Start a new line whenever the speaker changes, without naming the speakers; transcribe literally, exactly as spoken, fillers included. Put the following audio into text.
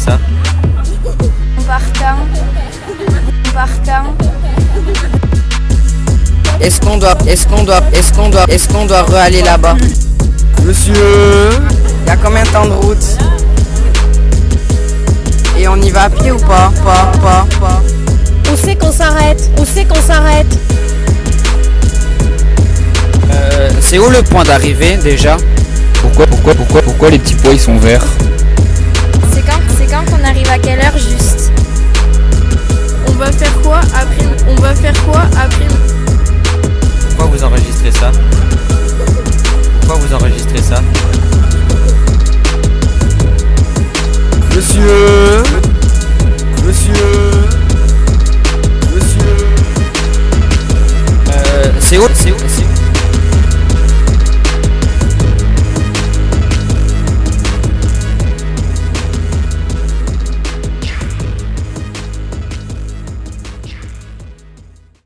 ça?
On part quand? On part quand?
Est-ce qu'on doit, est-ce qu'on doit, est-ce qu'on doit, est-ce qu'on doit re-aller là-bas?
Monsieur,
Il y a combien de temps de route? Et on y va à pied ou pas? Pas, pas, pas.
Où c'est qu'on s'arrête? Où c'est qu'on s'arrête?
Euh, c'est où le point d'arrivée déjà?
Pourquoi, pourquoi, pourquoi, pourquoi les petits pois ils sont verts?
C'est quand, c'est quand qu'on arrive à quelle heure juste?
On va faire quoi après? On va faire quoi après?
Pourquoi vous enregistrez ça? Pourquoi vous enregistrez ça?
monsieur, monsieur, monsieur.
Euh, c'est où, c'est où, c'est